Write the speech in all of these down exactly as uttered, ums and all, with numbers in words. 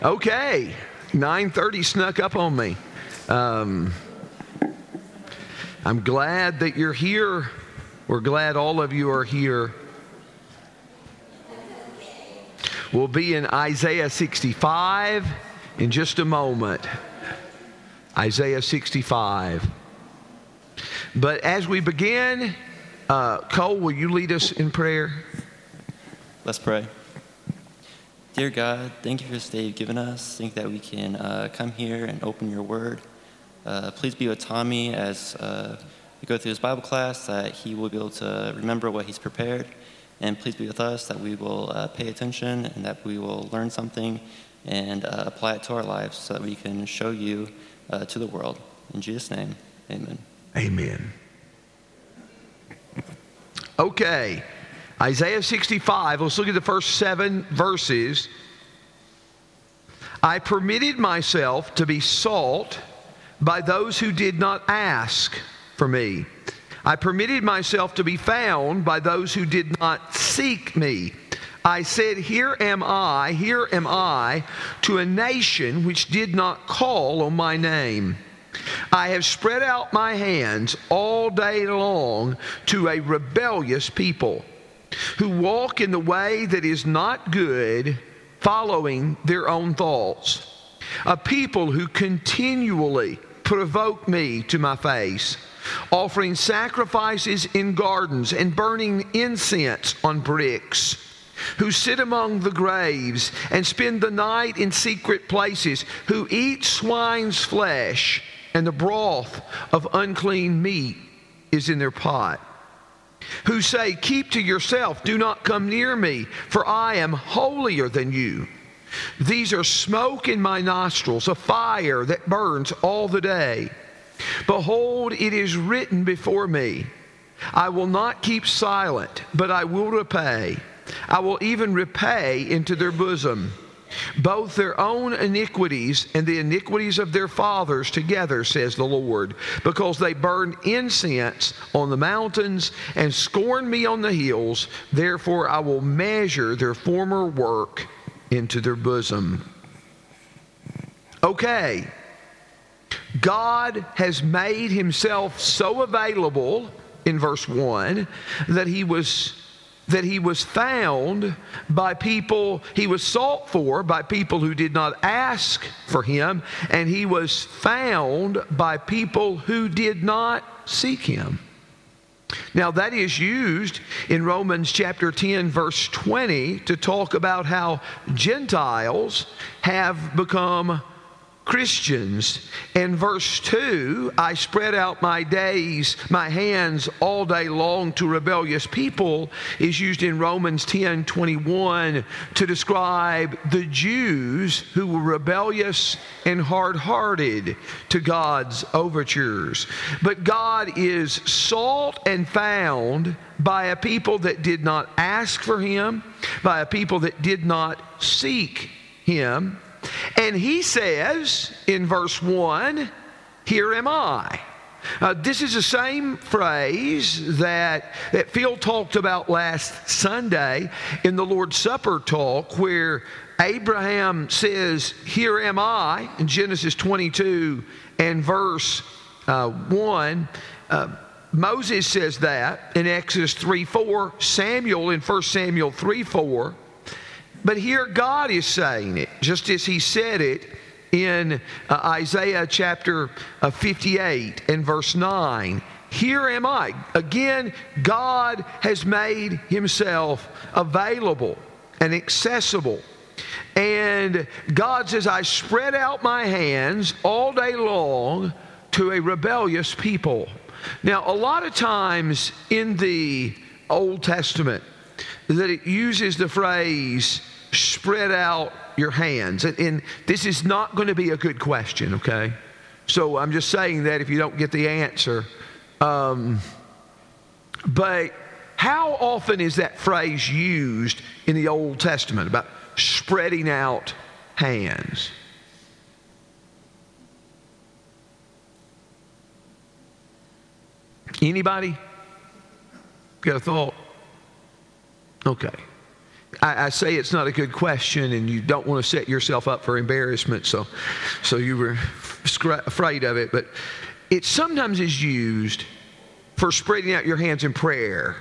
Okay, nine thirty snuck up on me. Um, I'm glad that you're here. We're glad all of you are here. We'll be in Isaiah sixty-five in just a moment. Isaiah sixty-five. But as we begin, uh, Cole, will you lead us in prayer? Let's pray. Dear God, thank you for this day you've given us. Thank that we can uh, come here and open your word. Uh, please be with Tommy as uh, we go through his Bible class, that he will be able to remember what he's prepared. And please be with us, that we will uh, pay attention and that we will learn something and uh, apply it to our lives so that we can show you uh, to the world. In Jesus' name, amen. Amen. Okay. Isaiah sixty-five, let's look at the first seven verses. I permitted myself to be sought by those who did not ask for me. I permitted myself to be found by those who did not seek me. I said, here am I, here am I, to a nation which did not call on my name. I have spread out my hands all day long to a rebellious people, who walk in the way that is not good, following their own thoughts. A people who continually provoke me to my face, offering sacrifices in gardens and burning incense on bricks, who sit among the graves and spend the night in secret places, who eat swine's flesh, and the broth of unclean meat is in their pot. Who say, keep to yourself, do not come near me, for I am holier than you. These are smoke in my nostrils, a fire that burns all the day. Behold, it is written before me, I will not keep silent, but I will repay. I will even repay into their bosom both their own iniquities and the iniquities of their fathers together, says the Lord, because they burned incense on the mountains and scorned me on the hills. Therefore I will measure their former work into their bosom. Okay, God has made himself so available in verse one that he was that he was found by people, he was sought for by people who did not ask for him, and he was found by people who did not seek him. Now that is used in Romans chapter ten verse twenty to talk about how Gentiles have become Christians. In verse two, I spread out my days, my hands all day long to rebellious people, is used in Romans ten twenty-one to describe the Jews who were rebellious and hard-hearted to God's overtures. But God is sought and found by a people that did not ask for him, by a people that did not seek him. And he says in verse one, here am I. Uh, this is the same phrase that, that Phil talked about last Sunday in the Lord's Supper talk, where Abraham says, here am I, in Genesis twenty-two and verse uh, one. Uh, Moses says that in Exodus three four, Samuel in First Samuel three four. But here God is saying it, just as he said it in uh, Isaiah chapter uh, fifty-eight and verse nine. Here am I. Again, God has made himself available and accessible. And God says, I spread out my hands all day long to a rebellious people. Now, a lot of times in the Old Testament, that it uses the phrase, spread out your hands. And, and this is not going to be a good question, okay? So I'm just saying that if you don't get the answer. Um, but how often is that phrase used in the Old Testament about spreading out hands? Anybody got a thought? Okay. I, I say it's not a good question, and you don't want to set yourself up for embarrassment, so, so you were afraid of it. But it sometimes is used for spreading out your hands in prayer.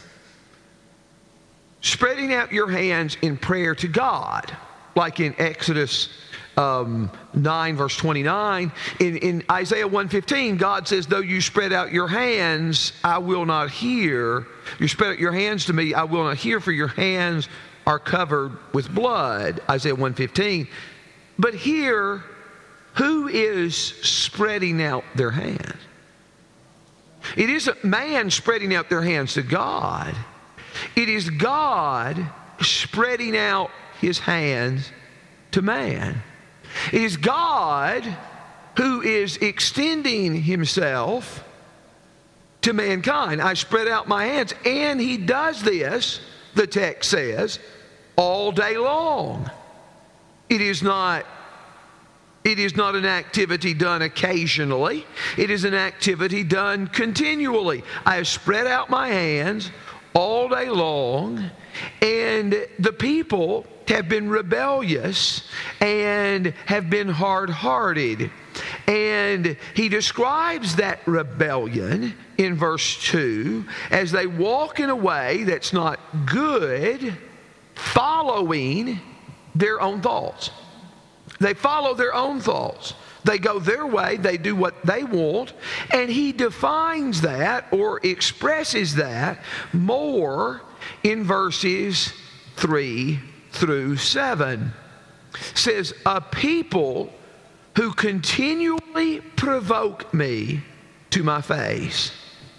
Spreading out your hands in prayer to God, like in Exodus um, nine, verse twenty-nine. In, in Isaiah one fifteen, God says, though you spread out your hands, I will not hear. You spread out your hands to me, I will not hear, for your hands are covered with blood. Isaiah one fifteen. But here, who is spreading out their hands? It isn't man spreading out their hands to God. It is God spreading out his hands to man. It is God who is extending himself to mankind. I spread out my hands, and he does this, the text says, all day long. It is not It is not an activity done occasionally. It is an activity done continually. I have spread out my hands all day long, and the people have been rebellious and have been hard-hearted. And he describes that rebellion in verse two as they walk in a way that's not good, following their own thoughts. They follow their own thoughts. They go their way. They do what they want. And he defines that or expresses that more in verses three through seven. It says, a people who continually provoke me to my face.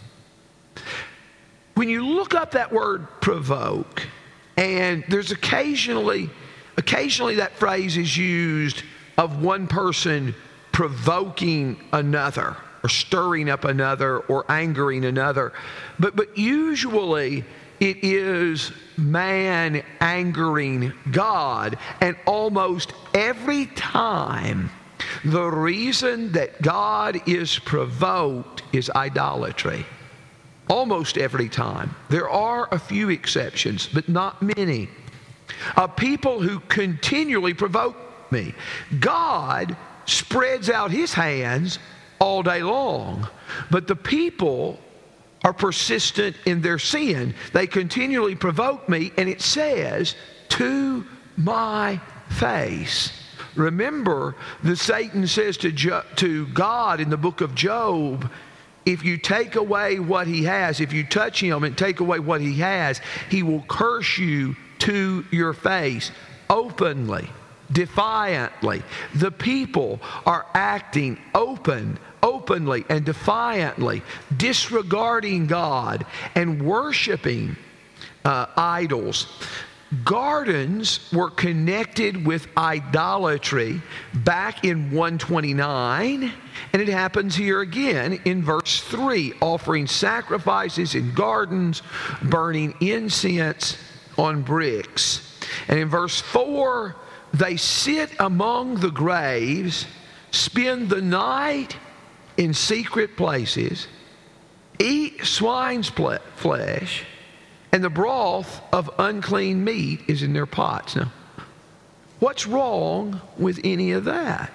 When you look up that word provoke, and there's occasionally Occasionally that phrase is used of one person provoking another or stirring up another or angering another. But, but usually it is man angering God. And almost every time the reason that God is provoked is idolatry. Almost every time. There are a few exceptions, but not many. A people who continually provoke me. God spreads out his hands all day long, but the people are persistent in their sin. They continually provoke me, and it says, to my face. Remember that Satan says to, Jo- to God in the book of Job, if you take away what he has, if you touch him and take away what he has, he will curse you to your face, openly, defiantly. The people are acting open, openly and defiantly, disregarding God and worshiping uh, idols. Gardens were connected with idolatry back in one twenty-nine, and it happens here again in verse three, offering sacrifices in gardens, burning incense on bricks. And in verse four, they sit among the graves, spend the night in secret places, eat swine's flesh, and the broth of unclean meat is in their pots. Now, what's wrong with any of that?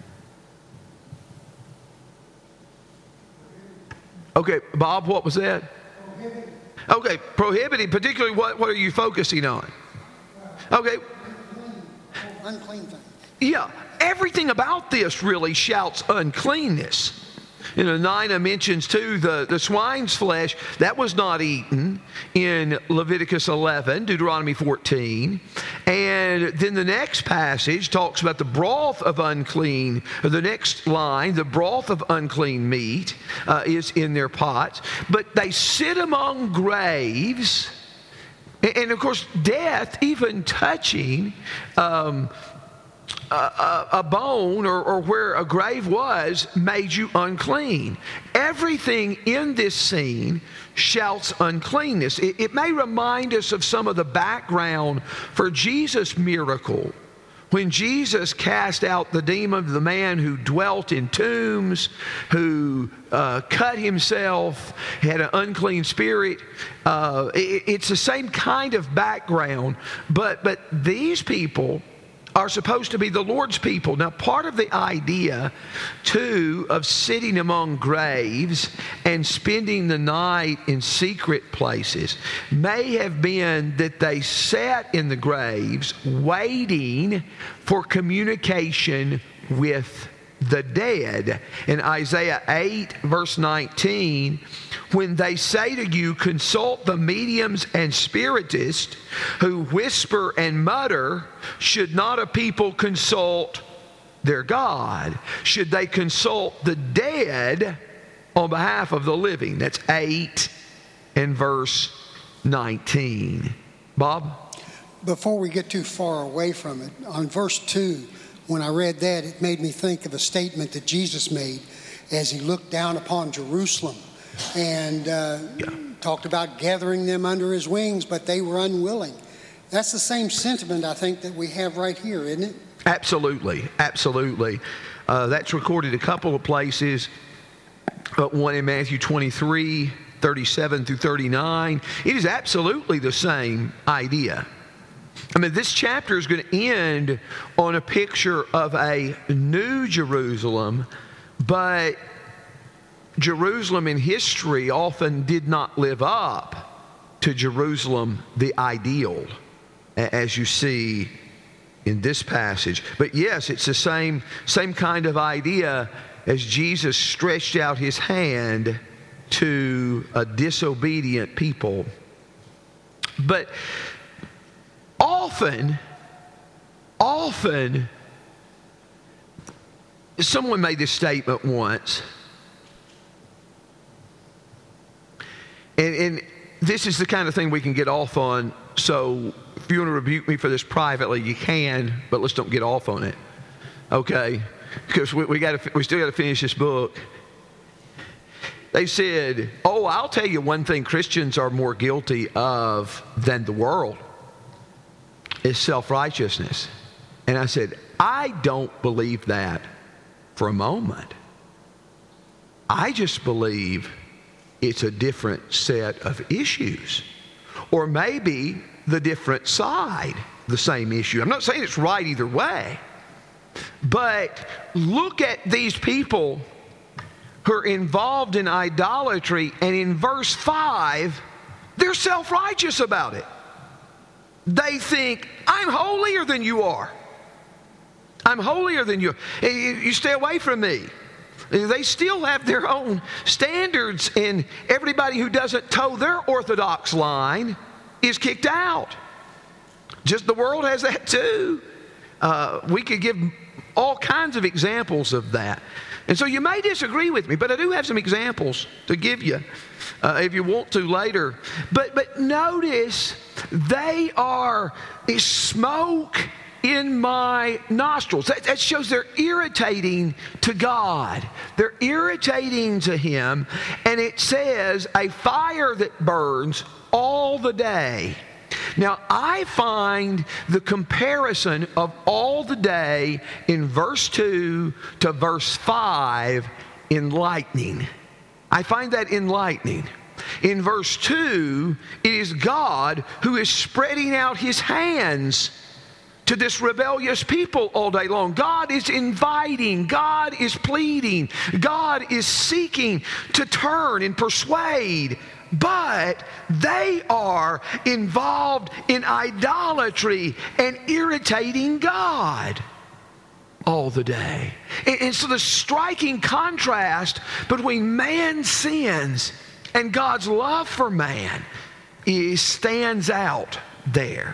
Okay, Bob, what was that? Okay, prohibited, particularly what, what are you focusing on? Okay. Unclean things. Yeah, everything about this really shouts uncleanness. You know, Nina mentions too the, the swine's flesh, that was not eaten in Leviticus eleven, Deuteronomy fourteen. And then the next passage talks about the broth of unclean, or the next line, the broth of unclean meat uh, is in their pots. But they sit among graves, and, and of course death, even touching um, A, a bone or, or where a grave was made you unclean. Everything in this scene shouts uncleanness. It, it may remind us of some of the background for Jesus' miracle when Jesus cast out the demon of the man who dwelt in tombs, who uh, cut himself, had an unclean spirit, uh, it, it's the same kind of background. But, but these people are supposed to be the Lord's people. Now, part of the idea, too, of sitting among graves and spending the night in secret places may have been that they sat in the graves waiting for communication with the dead. In Isaiah eight, verse nineteen, when they say to you, consult the mediums and spiritists who whisper and mutter, should not a people consult their God? Should they consult the dead on behalf of the living? That's eight and verse nineteen. Bob? Before we get too far away from it, on verse two, when I read that, it made me think of a statement that Jesus made as he looked down upon Jerusalem and uh, Yeah. talked about gathering them under his wings, but they were unwilling. That's the same sentiment, I think, that we have right here, isn't it? Absolutely, absolutely. Uh, that's recorded a couple of places, but one in Matthew twenty-three, thirty-seven through thirty-nine. It is absolutely the same idea. I mean, this chapter is going to end on a picture of a new Jerusalem, but Jerusalem in history often did not live up to Jerusalem the ideal, as you see in this passage. But yes, it's the same, same kind of idea as Jesus stretched out his hand to a disobedient people. But often, often, someone made this statement once, and, and this is the kind of thing we can get off on, so if you want to rebuke me for this privately, you can, but let's don't get off on it, okay? Because we, we, gotta, we still got to finish this book. They said, oh, I'll tell you one thing Christians are more guilty of than the world is self-righteousness. And I said, I don't believe that for a moment. I just believe it's a different set of issues. Or maybe the different side, the same issue. I'm not saying it's right either way. But look at these people who are involved in idolatry, and in verse five, they're self-righteous about it. They think, I'm holier than you are. I'm holier than you. You stay away from me. They still have their own standards, and everybody who doesn't toe their orthodox line is kicked out. Just the world has that too. Uh, we could give all kinds of examples of that. And so you may disagree with me, but I do have some examples to give you uh, if you want to later. But, but notice they are smoke in my nostrils. That, that shows they're irritating to God. They're irritating to Him. And it says a fire that burns all the day. Now, I find the comparison of all the day in verse two to verse five enlightening. I find that enlightening. In verse two, it is God who is spreading out His hands to this rebellious people all day long. God is inviting, God is pleading, God is seeking to turn and persuade. But they are involved in idolatry and irritating God all the day. And, and so the striking contrast between man's sins and God's love for man is, stands out there.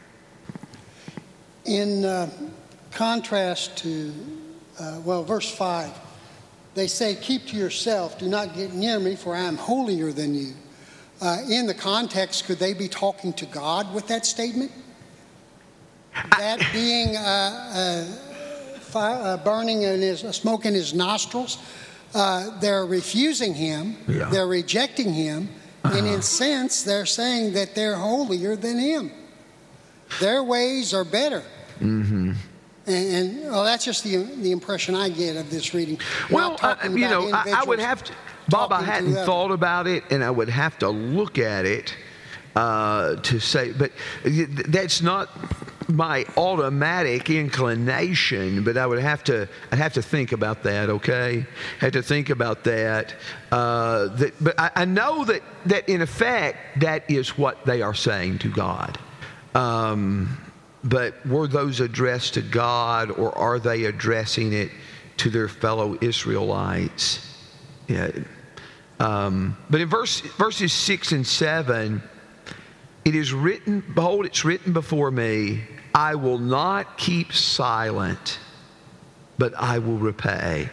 In uh, contrast to, uh, well, verse five, they say, keep to yourself, do not get near me, for I am holier than you. Uh, in the context, could they be talking to God with that statement? That being uh, uh, fire, uh, burning in his, uh, smoke in his nostrils, uh, they're refusing Him, yeah. They're rejecting Him, uh-huh. And in a sense, they're saying that they're holier than Him. Their ways are better. Mm-hmm. And, and well, that's just the the impression I get of this reading. Well, Not uh, talking you about know, I, I would have to, Bob, I talking to hadn't others. thought about it, and I would have to look at it uh, to say, but that's not my automatic inclination, but I would have to, I'd have to think about that, okay? Have to think about that. Uh, that but I, I know that, that in effect, that is what they are saying to God. Um, but were those addressed to God, or are they addressing it to their fellow Israelites? Yeah. Um, but in verse, verses six and seven, it is written, behold, it's written before me, I will not keep silent, but I will repay.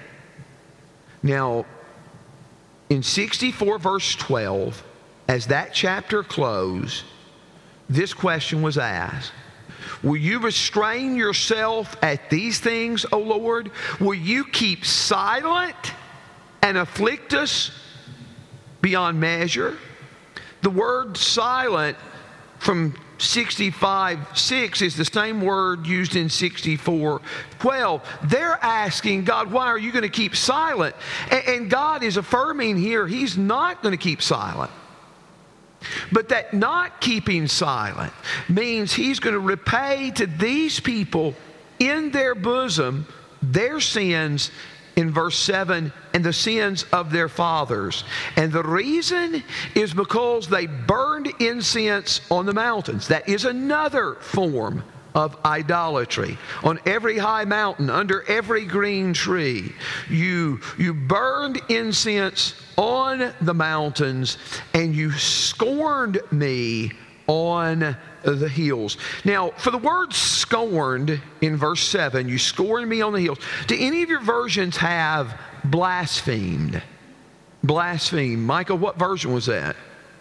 Now, in sixty-four verse twelve, as that chapter closed, this question was asked. Will you restrain yourself at these things, O Lord? Will you keep silent and afflict us beyond measure? The word silent from sixty-five six is the same word used in sixty-four twelve. They're asking God, why are you going to keep silent? And, and God is affirming here, He's not going to keep silent. But that not keeping silent means He's going to repay to these people in their bosom their sins in verse seven, and the sins of their fathers. And the reason is because they burned incense on the mountains. That is another form of idolatry. On every high mountain, under every green tree, you, you burned incense on the mountains, and you scorned me on the hills. Now, for the word scorned in verse seven, you scorned me on the hills. Do any of your versions have blasphemed? Blasphemed. Michael, what version was that?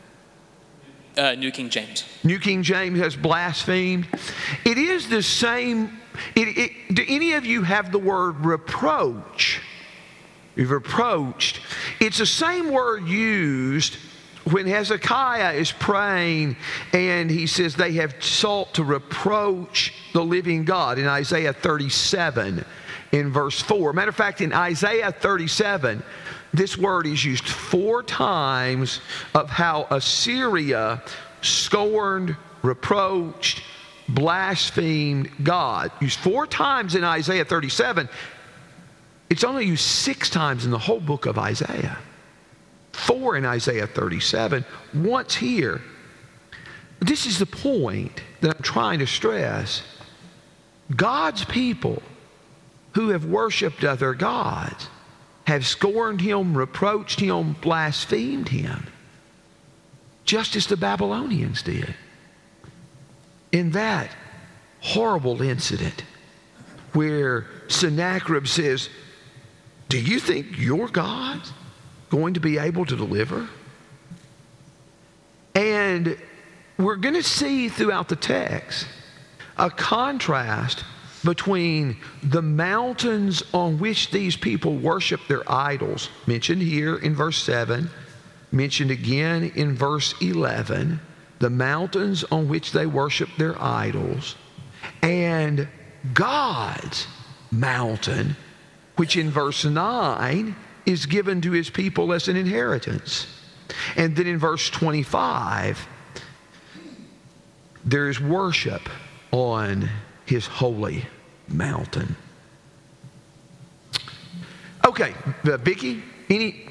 Uh, New King James. New King James has blasphemed. It is the same. It, it, do any of you have the word reproach? You've reproached. It's the same word used when Hezekiah is praying and he says they have sought to reproach the living God in Isaiah thirty-seven in verse four. Matter of fact, in Isaiah thirty-seven, this word is used four times of how Assyria scorned, reproached, blasphemed God. Used four times in Isaiah thirty-seven. It's only used six times in the whole book of Isaiah. Four in Isaiah thirty-seven, once here. This is the point that I'm trying to stress. God's people who have worshiped other gods have scorned Him, reproached Him, blasphemed Him, just as the Babylonians did. In that horrible incident where Sennacherib says, do you think your God's going to be able to deliver? And we're going to see throughout the text a contrast between the mountains on which these people worship their idols, mentioned here in verse seven, mentioned again in verse eleven, the mountains on which they worship their idols, and God's mountain, which in verse nine is given to His people as an inheritance. And then in verse twenty-five, there is worship on His holy mountain. Okay, uh, Vicki, any...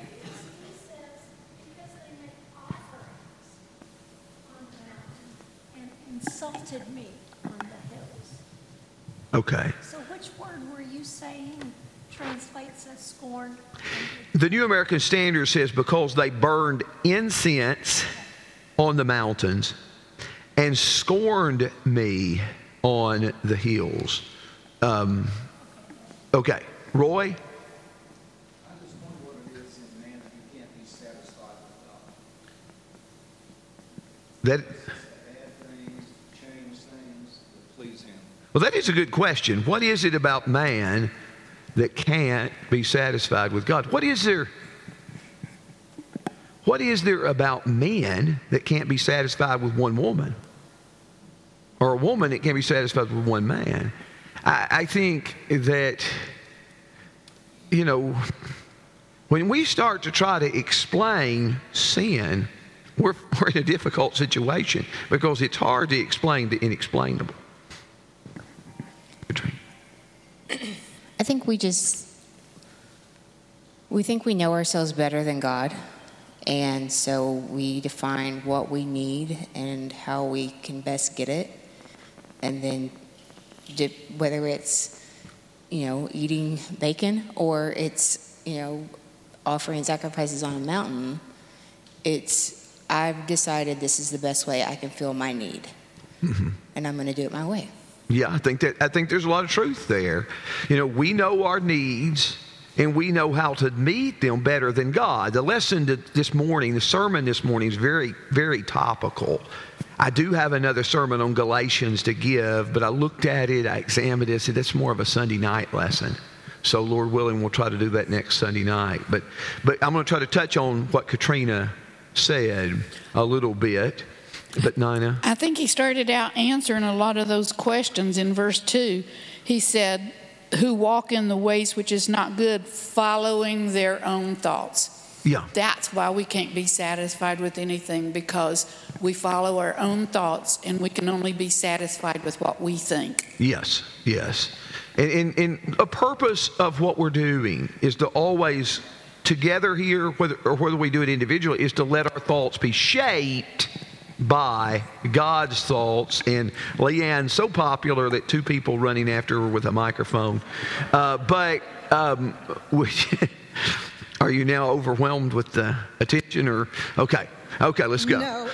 Insulted me on the hills. Okay. So which word were you saying translates as scorned? The New American Standard says because they burned incense on the mountains and scorned me on the hills. Um, okay. Roy? I just wonder what it is in man that you can't be satisfied with God. That... Add things, change things that please Him. Well, that is a good question. What is it about man that can't be satisfied with God? What is there, what is there about men that can't be satisfied with one woman? Or a woman that can't be satisfied with one man? I, I think that, you know, when we start to try to explain sin, we're, we're in a difficult situation because it's hard to explain the inexplainable. Katrina. I think we just, we think we know ourselves better than God. And so we define what we need and how we can best get it. And then whether it's, you know, eating bacon or it's, you know, offering sacrifices on a mountain, it's, I've decided this is the best way I can fill my need. Mm-hmm. And I'm going to do it my way. Yeah, I think that I think there's a lot of truth there. You know, we know our needs and we know how to meet them better than God. The lesson this morning, the sermon this morning is very, very topical. I do have another sermon on Galatians to give, but I looked at it, I examined it, I said that's more of a Sunday night lesson. So Lord willing, we'll try to do that next Sunday night. But but I'm going to try to touch on what Katrina said a little bit. But Nina? I think he started out answering a lot of those questions in verse two. He said, who walk in the ways which is not good, following their own thoughts. Yeah. That's why we can't be satisfied with anything, because we follow our own thoughts and we can only be satisfied with what we think. Yes, yes. And, and, and a purpose of what we're doing is to always, together here, whether, or whether we do it individually, is to let our thoughts be shaped by God's thoughts. And Leanne's so popular that two people running after her with a microphone. Uh, but um, which, are you now overwhelmed with the attention? Or okay, okay, let's go. No.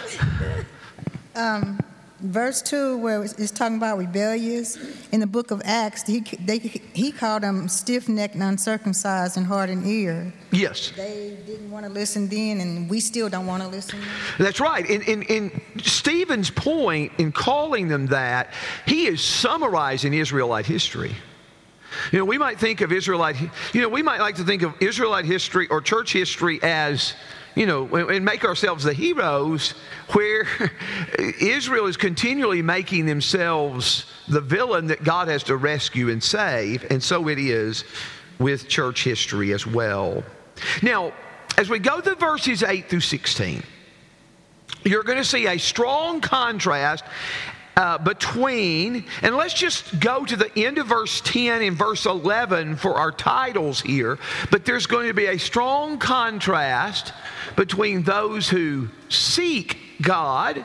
um, verse two, where it's talking about rebellious, in the book of Acts, he they, he called them stiff-necked and uncircumcised and hardened ear. Yes. They didn't want to listen then, and we still don't want to listen now. That's right. In, in, in Stephen's point in calling them that, he is summarizing Israelite history. You know, we might think of Israelite, you know, we might like to think of Israelite history or church history as, you know, and make ourselves the heroes, where Israel is continually making themselves the villain that God has to rescue and save. And so it is with church history as well. Now, as we go through verses eight through sixteen, you're going to see a strong contrast uh, between, and let's just go to the end of verse ten and verse eleven for our titles here, but there's going to be a strong contrast between those who seek God,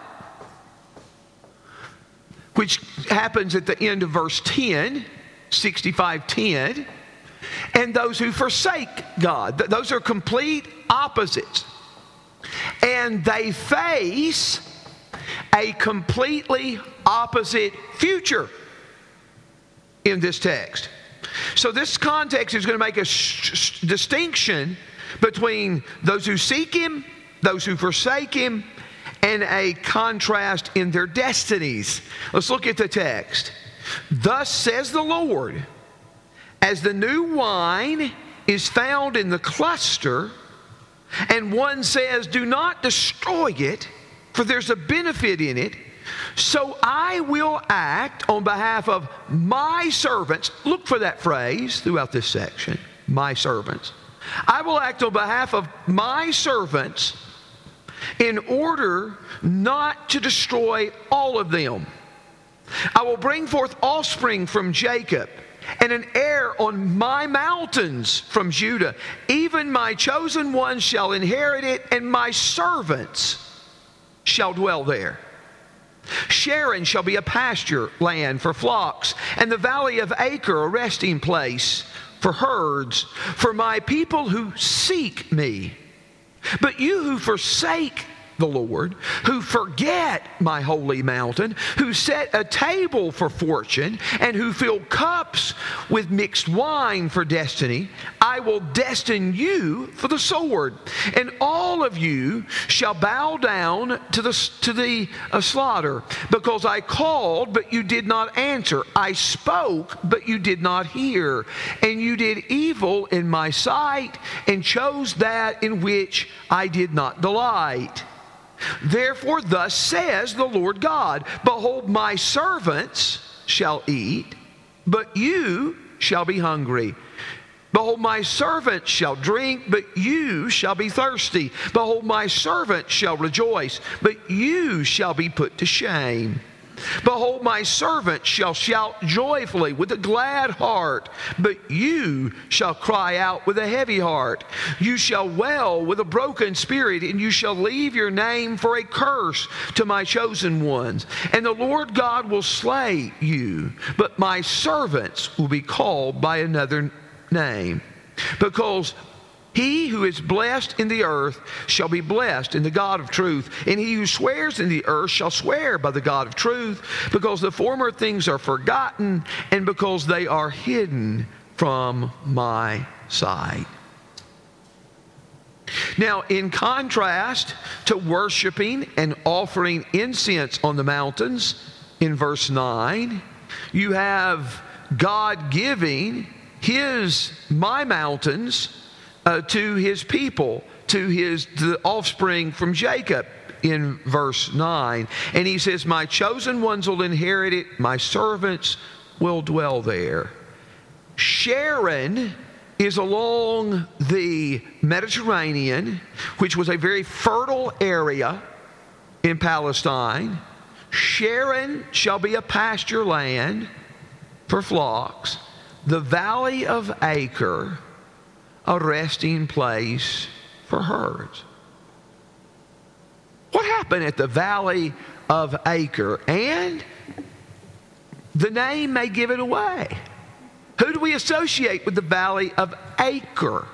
which happens at the end of verse ten, sixty-five ten, and those who forsake God. Those are complete opposites. And they face a completely opposite future in this text. So this context is going to make a sh- distinction between those who seek Him, those who forsake Him, and a contrast in their destinies. Let's look at the text. Thus says the Lord, as the new wine is found in the cluster, and one says, do not destroy it, for there's a benefit in it, so I will act on behalf of my servants. Look for that phrase throughout this section, my servants. I will act on behalf of my servants in order not to destroy all of them. I will bring forth offspring from Jacob, and an heir on my mountains from Judah. Even my chosen ones shall inherit it, and my servants shall dwell there. Sharon shall be a pasture land for flocks, and the valley of Acre a resting place for herds, for my people who seek me. But you who forsake the Lord, who forget my holy mountain, who set a table for fortune, and who fill cups with mixed wine for destiny, I will destine you for the sword, and all of you shall bow down to the to the uh, slaughter, because I called, but you did not answer. I spoke, but you did not hear, and you did evil in my sight, and chose that in which I did not delight. Therefore, thus says the Lord God, behold, my servants shall eat but you shall be hungry. Behold, my servant shall drink, but you shall be thirsty. Behold, my servant shall rejoice, but you shall be put to shame. Behold, my servant shall shout joyfully with a glad heart, but you shall cry out with a heavy heart. You shall wail with a broken spirit, and you shall leave your name for a curse to my chosen ones. And the Lord God will slay you, but my servants will be called by another name. Because he who is blessed in the earth shall be blessed in the God of truth, and he who swears in the earth shall swear by the God of truth, because the former things are forgotten, and because they are hidden from my sight. Now, in contrast to worshiping and offering incense on the mountains, in verse nine, you have God giving his, my mountains, Uh, to his people, to his to the offspring from Jacob in verse nine. And he says, my chosen ones will inherit it, my servants will dwell there. Sharon is along the Mediterranean, which was a very fertile area in Palestine. Sharon shall be a pasture land for flocks. The valley of Acre, a resting place for herds. What happened at the Valley of Acre? And the name may give it away. Who do we associate with the Valley of Acre?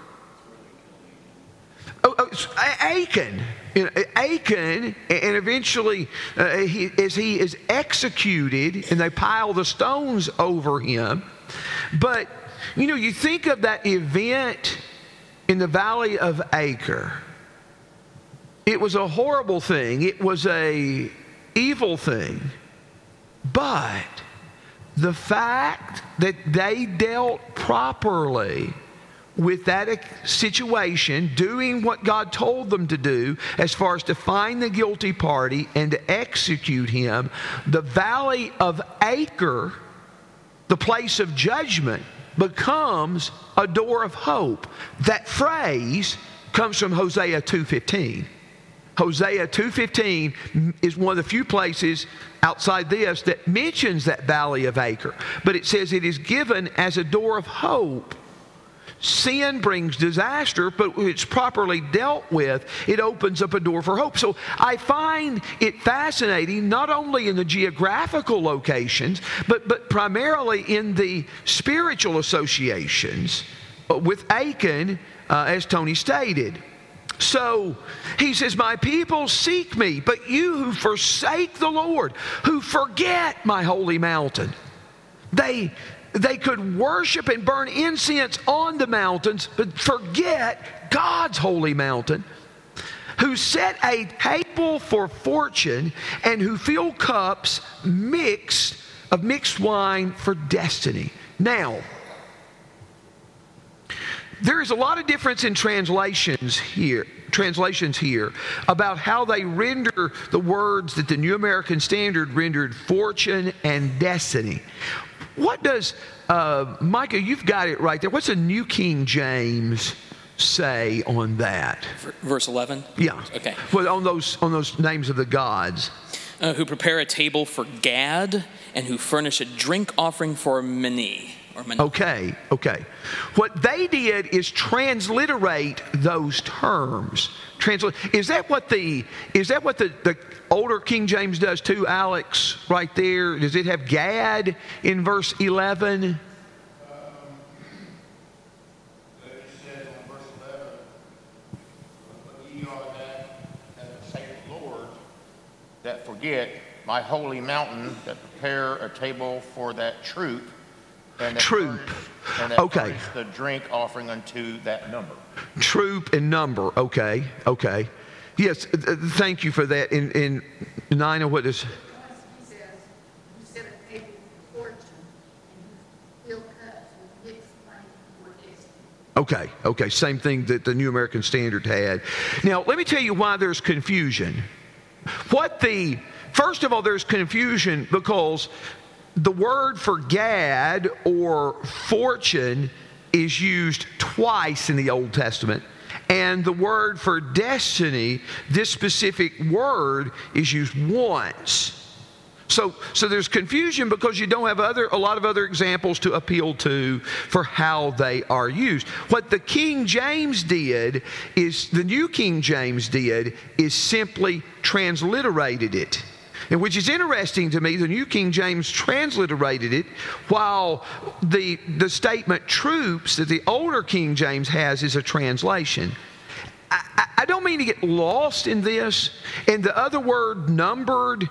Oh, oh, Achan. You know, Achan, and eventually uh, he, as he is executed, and they pile the stones over him. But you know, you think of that event in the Valley of Acre. It was a horrible thing. It was a evil thing. But the fact that they dealt properly with that situation, doing what God told them to do as far as to find the guilty party and to execute him, the Valley of Acre, the place of judgment, becomes a door of hope. That phrase comes from Hosea two fifteen. Hosea two fifteen is one of the few places outside this that mentions that Valley of Acre. But it says it is given as a door of hope. Sin brings disaster, but when it's properly dealt with, it opens up a door for hope. So I find it fascinating, not only in the geographical locations, but, but primarily in the spiritual associations with Achan, uh, as Tony stated. So he says, my people seek me, but you who forsake the Lord, who forget my holy mountain. They They could worship and burn incense on the mountains, but forget God's holy mountain, who set a table for fortune and who fill cups mixed of mixed wine for destiny. Now, there is a lot of difference in translations here, translations here about how they render the words that the New American Standard rendered fortune and destiny. What does, uh, Micah, you've got it right there. What's the New King James say on that? Verse eleven? Yeah. Okay. Well, on those, on those names of the gods. Uh, who prepare a table for Gad and who furnish a drink offering for Mani. Or Mani. Okay, okay. What they did is transliterate those terms. Translate. Is that what the is that what the, the older King James does too, Alex? Right there. Does it have Gad in verse eleven? Um, it says on verse eleven, but ye are that that forsake the Lord, that forget my holy mountain, that prepare a table for that troop. And that Troop. Furnish, and that Okay. the drink offering unto that number. Troop and number. Okay, okay. Yes, th- th- thank you for that. In, in Nina, what is... He says, you set a table for fortune and you fill cups with mixed wine for destiny. Okay, okay. Same thing that the New American Standard had. Now, let me tell you why there's confusion. What the... First of all, there's confusion because the word for Gad or fortune is used twice in the Old Testament. And the word for destiny, this specific word, is used once. So, so there's confusion because you don't have other a lot of other examples to appeal to for how they are used. What the King James did is, the New King James did, is simply transliterated it. And which is interesting to me, the New King James transliterated it, while the, the statement troops that the older King James has is a translation. I, I don't mean to get lost in this. And the other word, numbered,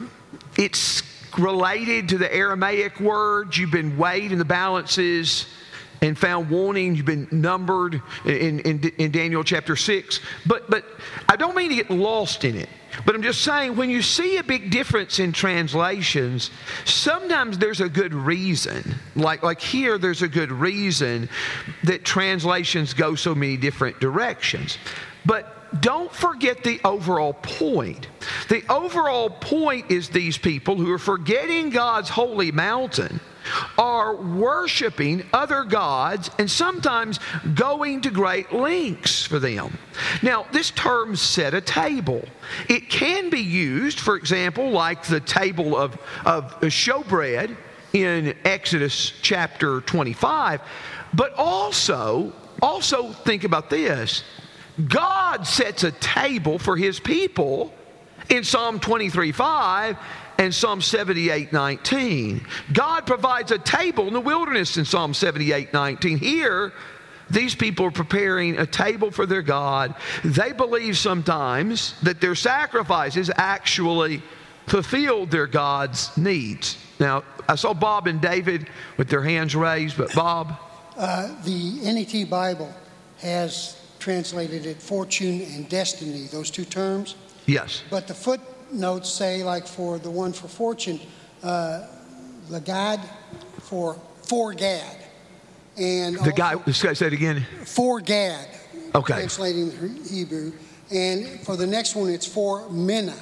it's related to the Aramaic word. You've been weighed in the balances and found wanting. You've been numbered in, in, in Daniel chapter six. But, but I don't mean to get lost in it. But I'm just saying, when you see a big difference in translations, sometimes there's a good reason. Like, like here, there's a good reason that translations go so many different directions. But don't forget the overall point. The overall point is these people who are forgetting God's holy mountain are worshiping other gods and sometimes going to great lengths for them. Now, this term set a table. It can be used, for example, like the table of, of showbread in Exodus chapter twenty-five, but also, also think about this. God sets a table for His people in Psalm twenty-three five and Psalm seventy-eight nineteen. God provides a table in the wilderness in Psalm seventy-eight nineteen. Here, these people are preparing a table for their God. They believe sometimes that their sacrifices actually fulfilled their God's needs. Now, I saw Bob and David with their hands raised, but Bob? Uh, the N E T Bible has translated it fortune and destiny, those two terms. Yes. But the footnotes say, like for the one for fortune, uh, the Gad for for Gad, and the guy. Say it again. For Gad. Okay. Translating the Hebrew, and for the next one, it's for Minna,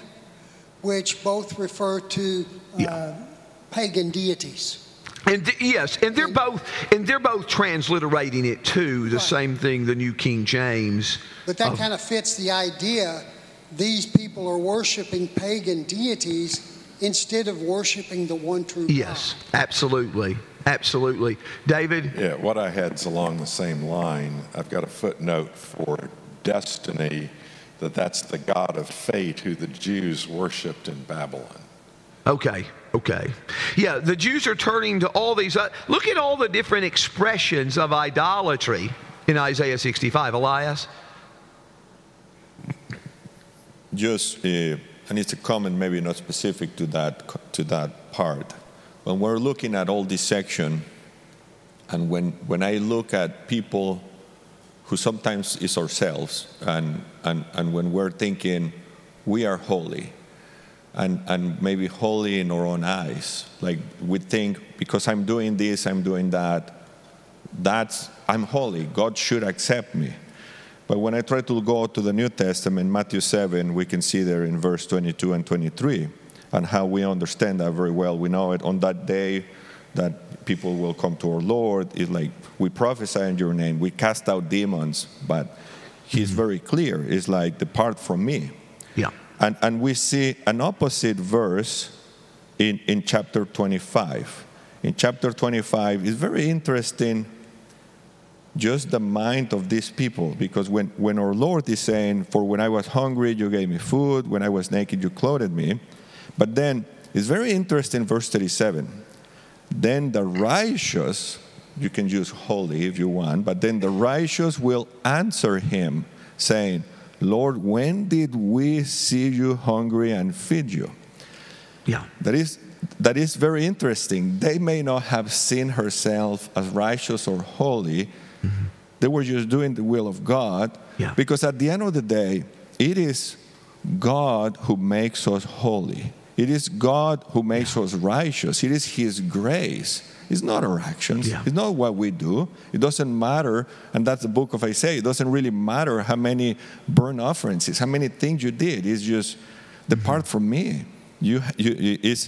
which both refer to uh, yeah. pagan deities. And th- yes, and they're both and they're both transliterating it too. The right. same thing, the New King James. But that of, kind of fits the idea. These people are worshiping pagan deities instead of worshiping the one true God. Yes, absolutely, absolutely. David? Yeah, what I had's along the same line. I've got a footnote for destiny, that that's the god of fate who the Jews worshipped in Babylon. Okay, okay. Yeah, the Jews are turning to all these. Uh, look at all the different expressions of idolatry in Isaiah sixty-five. Elias? Just, uh, and it's a comment maybe not specific to that to that part. When we're looking at all this section, and when, when I look at people who sometimes is ourselves, and, and, and when we're thinking we are holy, and, and maybe holy in our own eyes, like we think because I'm doing this, I'm doing that, that's, I'm holy, God should accept me. But when I try to go to the New Testament, Matthew seven, we can see there in verse twenty-two and twenty-three, and how we understand that very well. We know it on that day that people will come to our Lord. It's like, we prophesy in your name, we cast out demons, but He's very clear. It's like, depart from me. Yeah. And and we see an opposite verse in, in chapter twenty-five. In chapter twenty-five, it's very interesting, just the mind of these people, because when, when our Lord is saying, for when I was hungry, you gave me food, when I was naked, you clothed me. But then, it's very interesting, verse thirty-seven. Then the righteous, you can use holy if you want, but then the righteous will answer him, saying, Lord, when did we see you hungry and feed you? Yeah. That is, that is very interesting. They may not have seen herself as righteous or holy. Mm-hmm. They were just doing the will of God. Yeah. Because at the end of the day, it is God who makes us holy. It is God who makes yeah. us righteous. It is His grace. It's not our actions. Yeah. It's not what we do. It doesn't matter, and that's the book of Isaiah. It doesn't really matter how many burnt offerings, how many things you did. It's just, depart mm-hmm. from me. You, you, it's,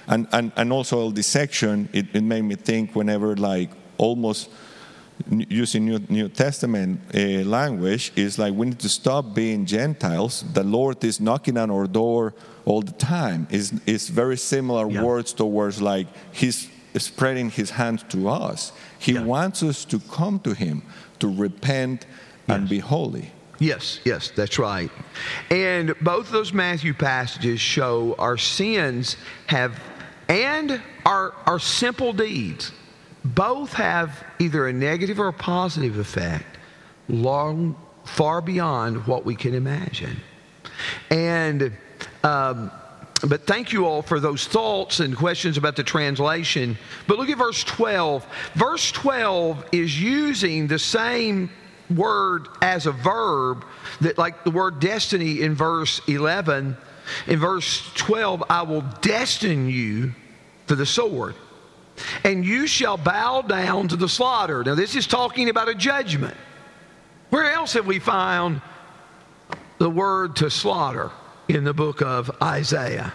And, and, and also all this section, it, it made me think whenever like almost using New, New Testament uh, language, is like we need to stop being Gentiles. The Lord is knocking on our door all the time. It's, it's very similar yeah. words towards like He's spreading His hand to us. He yeah. wants us to come to Him, to repent yes. and be holy. Yes, yes, that's right. And both of those Matthew passages show our sins have, and our, our simple deeds, both have either a negative or a positive effect long, far beyond what we can imagine. And, um, but thank you all for those thoughts and questions about the translation. But look at verse twelve. Verse twelve is using the same word as a verb that, like the word destiny in verse eleven. In verse twelve, I will destine you for the sword, and you shall bow down to the slaughter. Now this is talking about a judgment. Where else have we found the word to slaughter in the book of Isaiah?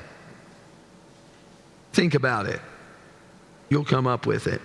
Think about it. You'll come up with it.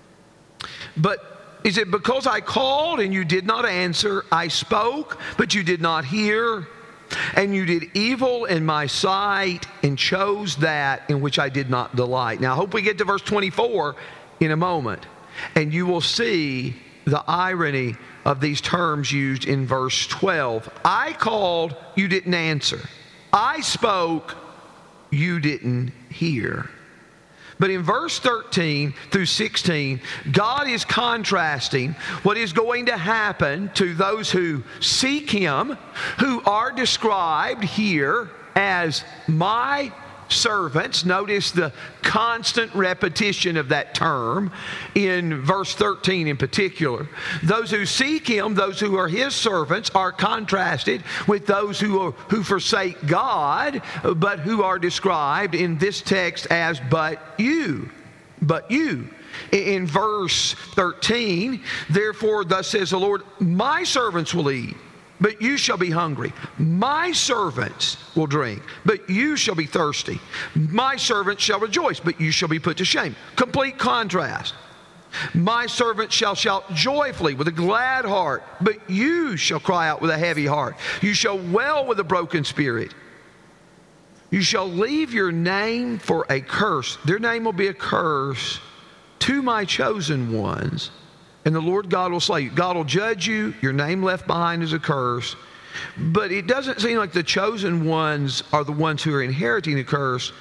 But is it because I called and you did not answer? I spoke, but you did not hear. And you did evil in my sight and chose that in which I did not delight. Now, I hope we get to verse twenty-four in a moment. And you will see the irony of these terms used in verse twelve. I called, you didn't answer. I spoke, you didn't hear. But in verse thirteen through sixteen, God is contrasting what is going to happen to those who seek Him, who are described here as my servants. Notice the constant repetition of that term in verse thirteen in particular. Those who seek Him, those who are His servants, are contrasted with those who are, who forsake God, but who are described in this text as but you. But you. In verse thirteen, therefore thus says the Lord, my servants will eat, but you shall be hungry. My servants will drink, but you shall be thirsty. My servants shall rejoice, but you shall be put to shame. Complete contrast. My servants shall shout joyfully with a glad heart, but you shall cry out with a heavy heart. You shall wail with a broken spirit. You shall leave your name for a curse. Their name will be a curse to my chosen ones. And the Lord God will slay you. God will judge you. Your name left behind is a curse. But it doesn't seem like the chosen ones are the ones who are inheriting the curse.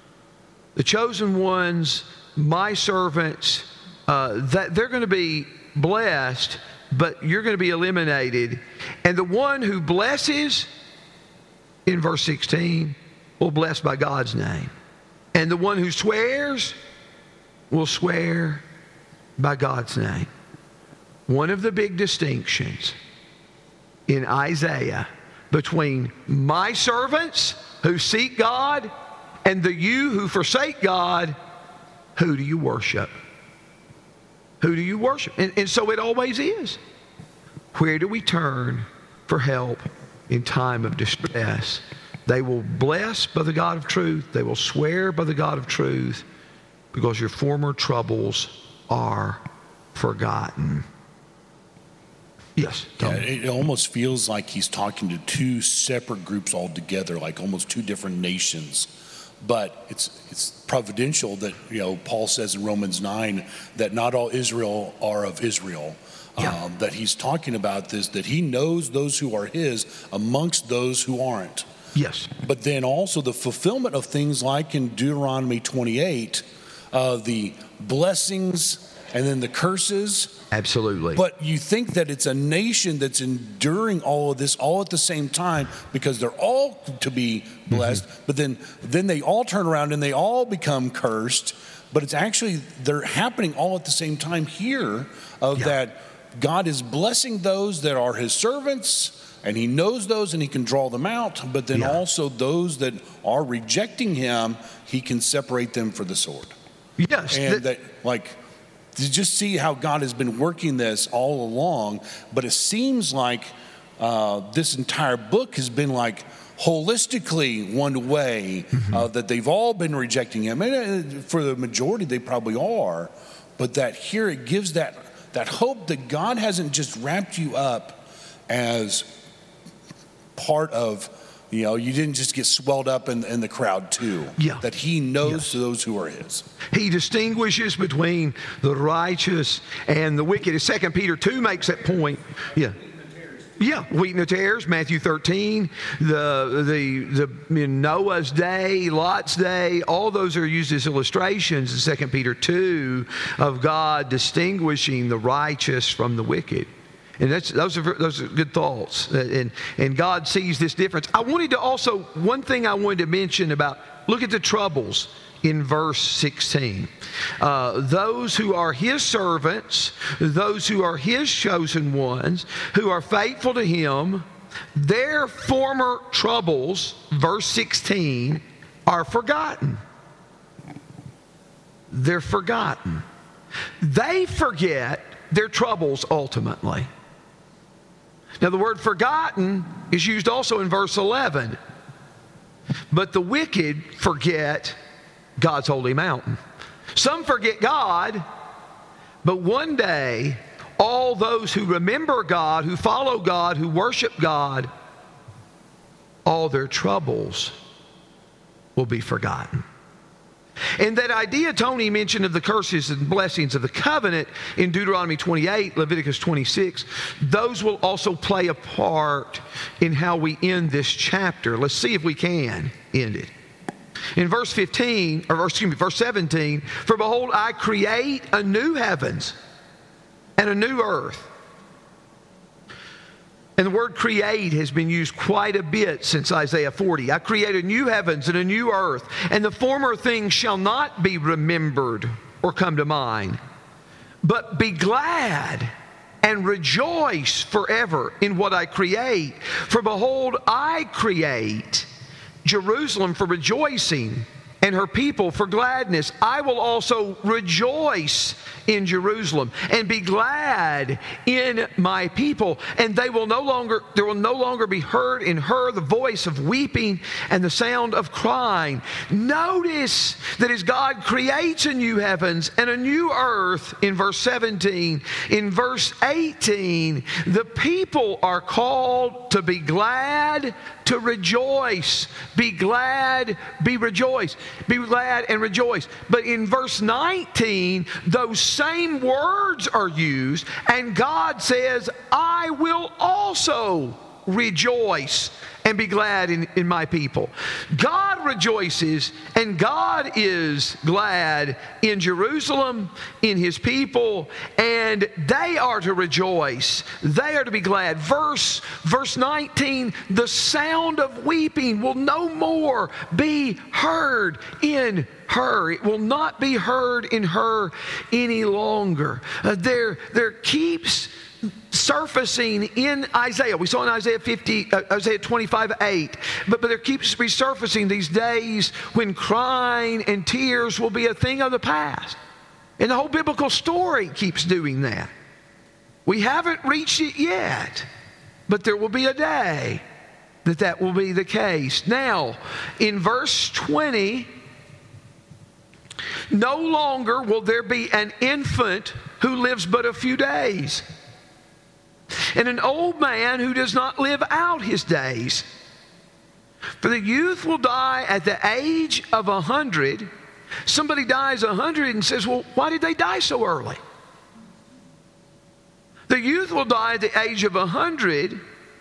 The chosen ones, my servants, uh, that they're going to be blessed, but you're going to be eliminated. And the one who blesses, in verse sixteen, will bless by God's name. And the one who swears will swear by God's name. One of the big distinctions in Isaiah between my servants who seek God and the you who forsake God, who do you worship? Who do you worship? And, and so it always is. Where do we turn for help in time of distress? They will bless by the God of truth. They will swear by the God of truth, because your former troubles are forgotten. Yes, yeah, it almost feels like he's talking to two separate groups altogether, like almost two different nations. But it's it's providential that, you know, Paul says in Romans nine that not all Israel are of Israel. Yeah. Um, that he's talking about this, that he knows those who are his amongst those who aren't. Yes. But then also the fulfillment of things like in Deuteronomy twenty-eight, uh, the blessings and then the curses. Absolutely. But you think that it's a nation that's enduring all of this all at the same time, because they're all to be blessed, mm-hmm. but then then they all turn around and they all become cursed. But it's actually, they're happening all at the same time here, of yeah. that God is blessing those that are his servants, and he knows those and he can draw them out. But then yeah. also those that are rejecting him, he can separate them for the sword. Yes. And that, like, to just see how God has been working this all along. But it seems like uh, this entire book has been like holistically one way, Mm-hmm. uh, that they've all been rejecting him. And uh, for the majority, they probably are. But that here it gives that, that hope that God hasn't just wrapped you up as part of, you know, you didn't just get swelled up in, in the crowd too. Yeah. That he knows those who are his. He distinguishes between the righteous and the wicked. Second Peter two makes that point. Yeah. Yeah, wheat and the tares, Matthew thirteen, the, the, the in Noah's day, Lot's day, all those are used as illustrations in Second Peter two of God distinguishing the righteous from the wicked. And that's, those, are, those are good thoughts. And, and God sees this difference. I wanted to also, one thing I wanted to mention about, look at the troubles in verse sixteen. Uh, those who are his servants, those who are his chosen ones, who are faithful to him, their former troubles, verse sixteen, are forgotten. They're forgotten. They forget their troubles ultimately. Now, the word forgotten is used also in verse eleven. But the wicked forget God's holy mountain. Some forget God, but one day, all those who remember God, who follow God, who worship God, all their troubles will be forgotten. And that idea Tony mentioned of the curses and blessings of the covenant in Deuteronomy twenty-eight, Leviticus twenty-six, those will also play a part in how we end this chapter. Let's see if we can end it. In verse fifteen, or excuse me, verse seventeen, for behold, I create a new heavens and a new earth. And the word create has been used quite a bit since Isaiah forty. I create a new heavens and a new earth, and the former things shall not be remembered or come to mind. But be glad and rejoice forever in what I create. For behold, I create Jerusalem for rejoicing, and her people for gladness. I will also rejoice in Jerusalem and be glad in my people. And they will no longer, there will no longer be heard in her the voice of weeping and the sound of crying. Notice that as God creates a new heavens and a new earth in verse seventeen, in verse eighteen, the people are called to be glad, to rejoice. Be glad, be rejoice. Be glad and rejoice. But in verse nineteen, those same words are used, and God says, I will also rejoice and be glad in, in my people. God rejoices and God is glad in Jerusalem, in his people, and they are to rejoice. They are to be glad. Verse, verse nineteen, the sound of weeping will no more be heard in her. It will not be heard in her any longer. Uh, there, there keeps surfacing in Isaiah. We saw in Isaiah fifty, uh, Isaiah twenty-five eight. But, but there keeps resurfacing these days when crying and tears will be a thing of the past. And the whole biblical story keeps doing that. We haven't reached it yet, but there will be a day that that will be the case. Now, in verse twenty, no longer will there be an infant who lives but a few days, and an old man who does not live out his days. For the youth will die at the age of a hundred. Somebody dies a hundred and says, well, why did they die so early? The youth will die at the age of a hundred,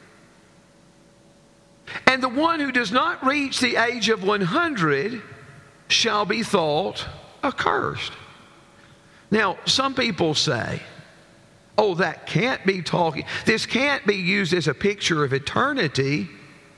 and the one who does not reach the age of one hundred shall be thought accursed. Now, some people say, oh, that can't be talking, this can't be used as a picture of eternity,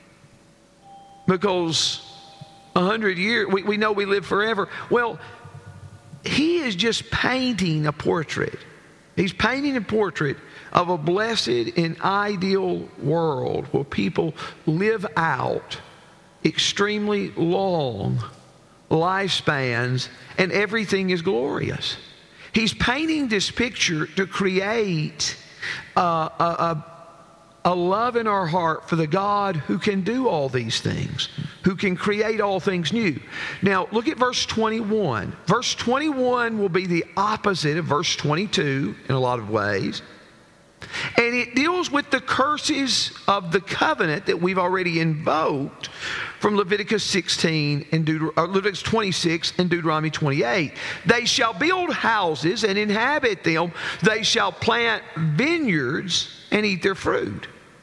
because a hundred years, we, we know we live forever. Well, he is just painting a portrait. He's painting a portrait of a blessed and ideal world where people live out extremely long lifespans and everything is glorious. He's painting this picture to create uh, a, a, a love in our heart for the God who can do all these things, who can create all things new. Now, look at verse twenty-one. Verse twenty-one will be the opposite of verse twenty-two in a lot of ways. And it deals with the curses of the covenant that we've already invoked from Leviticus sixteen and Deuter- or Leviticus twenty-six and Deuteronomy twenty-eight. They shall build houses and inhabit them. They shall plant vineyards and eat their fruit.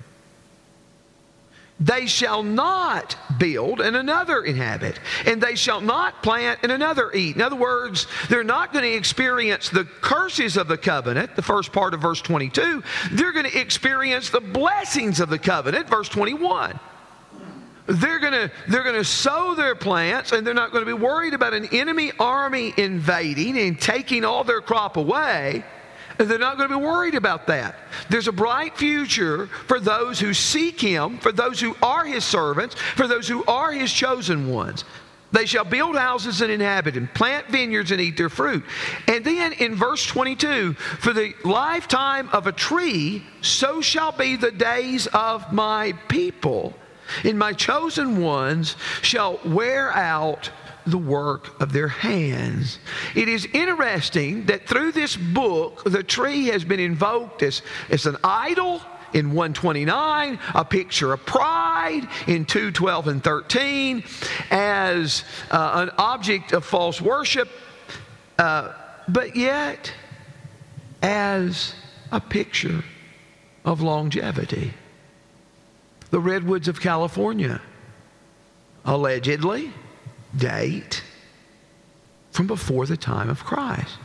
They shall not build and another inhabit, and they shall not plant and another eat. In other words, they're not going to experience the curses of the covenant, the first part of verse twenty-two. They're going to experience the blessings of the covenant, verse twenty-one. They're going to, they're going to sow their plants, and they're not going to be worried about an enemy army invading and taking all their crop away. They're not going to be worried about that. There's a bright future for those who seek Him, for those who are His servants, for those who are His chosen ones. They shall build houses and inhabit them, plant vineyards and eat their fruit. And then in verse twenty-two, for the lifetime of a tree, so shall be the days of my people. And my chosen ones shall wear out the work of their hands. It is interesting that through this book, the tree has been invoked as, as an idol in one twenty-nine, a picture of pride in two twelve and thirteen, as uh, an object of false worship, uh, but yet as a picture of longevity. The redwoods of California allegedly date from before the time of Christ.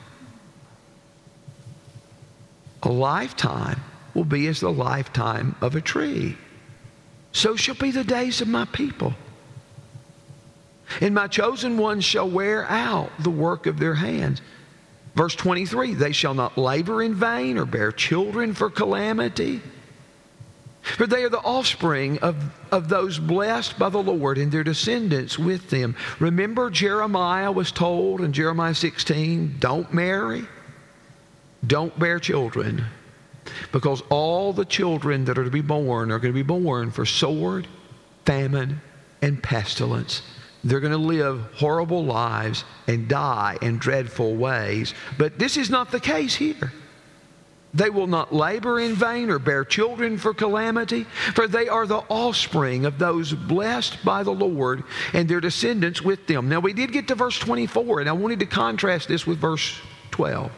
A lifetime will be as the lifetime of a tree. So shall be the days of my people. And my chosen ones shall wear out the work of their hands. Verse twenty-three, they shall not labor in vain or bear children for calamity. For they are the offspring of, of those blessed by the Lord and their descendants with them. Remember, Jeremiah was told in Jeremiah sixteen, don't marry, don't bear children, because all the children that are to be born are going to be born for sword, famine, and pestilence. They're going to live horrible lives and die in dreadful ways. But this is not the case here. They will not labor in vain or bear children for calamity, for they are the offspring of those blessed by the Lord and their descendants with them. Now, we did get to verse twenty-four, and I wanted to contrast this with verse twelve.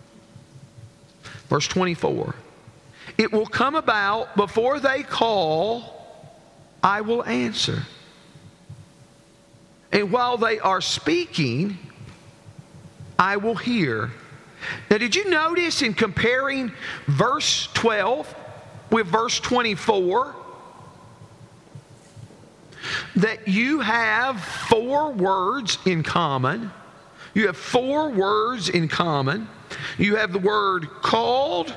Verse twenty-four. It will come about before they call, I will answer. And while they are speaking, I will hear. Now, did you notice in comparing verse twelve with verse twenty-four that you have four words in common? You have four words in common. You have the word called,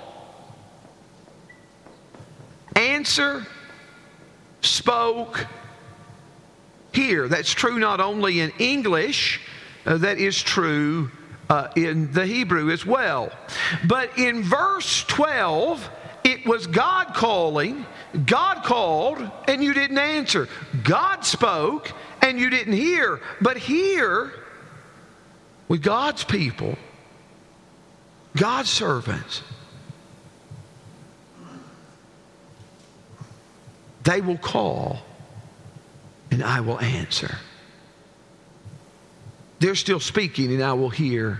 answer, spoke, hear. That's true not only in English, uh, that is true Uh, in the Hebrew as well. But in verse twelve, it was God calling, God called, and you didn't answer. God spoke, and you didn't hear. But here, with God's people, God's servants, they will call, and I will answer. They're still speaking, and I will hear.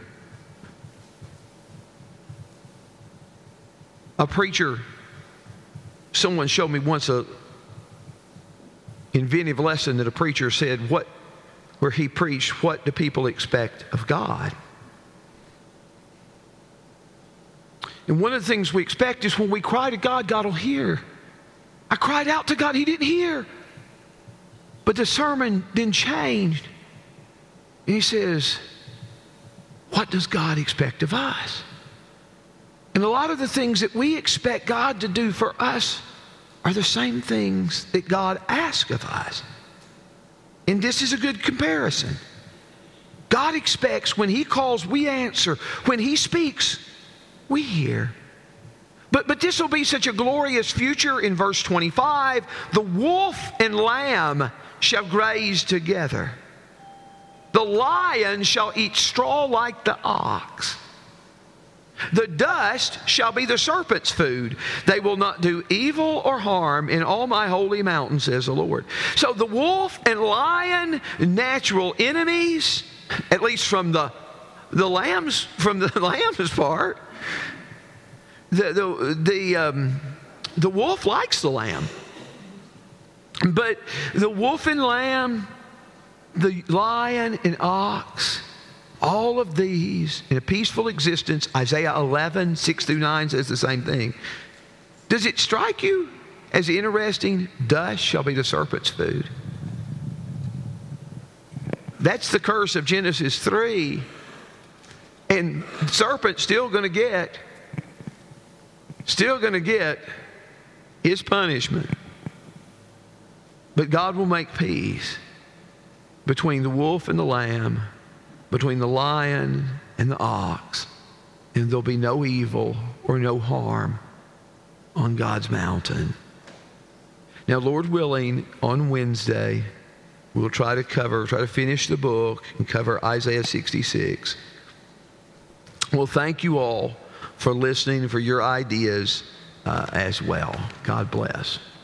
A preacher, someone showed me once a inventive lesson that a preacher said, what, where he preached, what do people expect of God? And one of the things we expect is when we cry to God, God will hear. I cried out to God, He didn't hear. But the sermon then changed. And he says, what does God expect of us? And a lot of the things that we expect God to do for us are the same things that God asks of us. And this is a good comparison. God expects when He calls, we answer. When He speaks, we hear. But, but this will be such a glorious future in verse twenty-five. The wolf and lamb shall graze together. The lion shall eat straw like the ox. The dust shall be the serpent's food. They will not do evil or harm in all my holy mountain, says the Lord. So the wolf and lion, natural enemies, at least from the, the lamb's, from the lamb's part. The, the, the, um, the wolf likes the lamb. But the wolf and lamb, the lion and ox, all of these in a peaceful existence, Isaiah eleven, six through nine says the same thing. Does it strike you as interesting? Dust shall be the serpent's food. That's the curse of Genesis three. And the serpent's still going to get, still going to get his punishment. But God will make peace between the wolf and the lamb, between the lion and the ox, and there'll be no evil or no harm on God's mountain. Now, Lord willing, on Wednesday, we'll try to cover, try to finish the book and cover Isaiah sixty-six. Well, thank you all for listening, for your ideas uh, as well. God bless.